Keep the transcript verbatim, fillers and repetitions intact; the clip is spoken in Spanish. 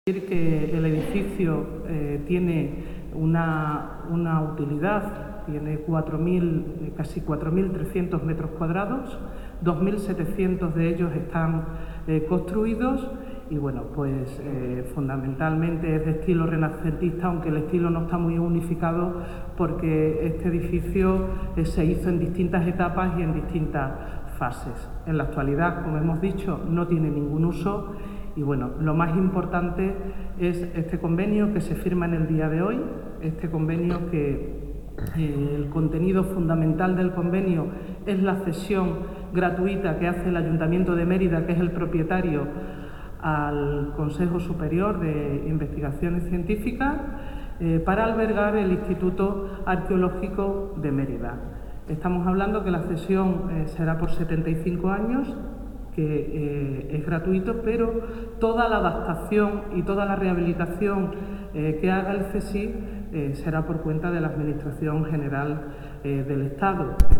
Decir que el edificio eh, tiene una, una utilidad, tiene cuatro mil, casi cuatro mil trescientos metros cuadrados, dos mil setecientos de ellos están eh, construidos y bueno, pues eh, fundamentalmente es de estilo renacentista, aunque el estilo no está muy unificado porque este edificio eh, se hizo en distintas etapas y en distintas fases. En la actualidad, como hemos dicho, no tiene ningún uso. Y bueno, lo más importante es este convenio que se firma en el día de hoy, este convenio que eh, el contenido fundamental del convenio es la cesión gratuita que hace el Ayuntamiento de Mérida, que es el propietario, al Consejo Superior de Investigaciones Científicas eh, para albergar el Instituto Arqueológico de Mérida. Estamos hablando que la cesión eh, será por setenta y cinco años, que eh, es gratuito, pero toda la adaptación y toda la rehabilitación eh, que haga el C S I eh, será por cuenta de la Administración General eh, del Estado.